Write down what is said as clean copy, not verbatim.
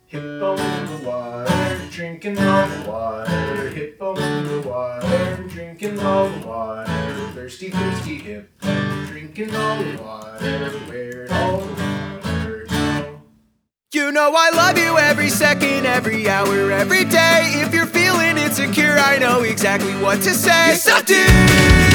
Hip on the water, drinking all the water. Hip on the water, drinking all the water. Thirsty, thirsty hip, drinking all the water. Where'd all the water go? You know I love you every second, every hour, every day. If you're feeling insecure, I know exactly what to say. Yes, I do.